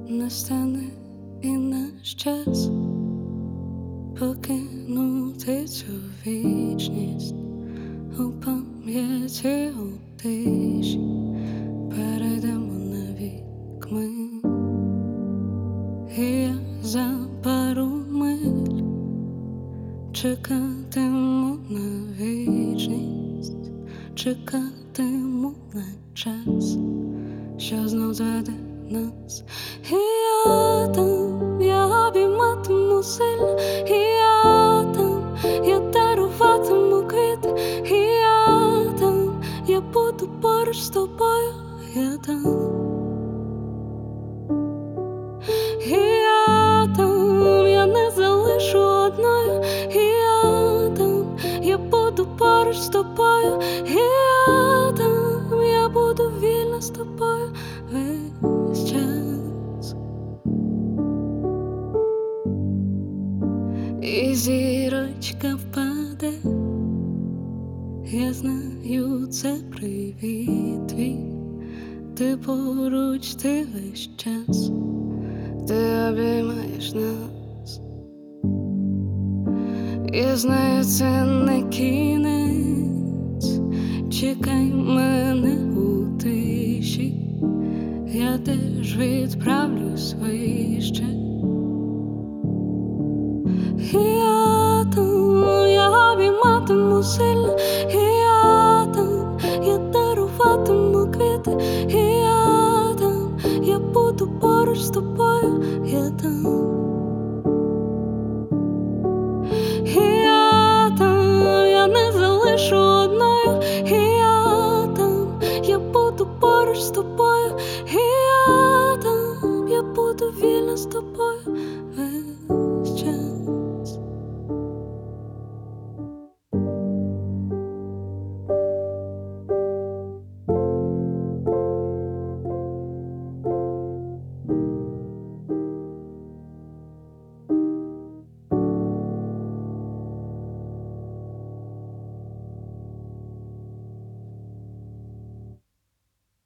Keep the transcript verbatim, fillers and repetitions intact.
Настане і наш час покинути цю вічність у пам'яті, у тиші, перейдемо навік ми, і я за пару миль чекатиму на вічність, чекатиму на час, що знов зведе нас. І я там, я обійматиму сильно, і я там, я даруватиму квіти, і я там, я буду поруч з тобою, я там. І я там, я не залишу одною, і я там, я буду поруч з тобою, і я там, я буду вільна з тобою весь час. І зірочка впаде, я знаю, це привіт твій, ти поруч, ти весь час, ти обіймаєш нас. Я знаю, це не кінець, чекай мене у тиші, я теж відправлюсь вище. І я там, я обійматиму сильно, і я там, я даруватиму квіти, і я там, я буду поруч з тобою, я там. І я там, я не залишу одною, і я там, я буду поруч з тобою, і я там, я буду вільна з тобою.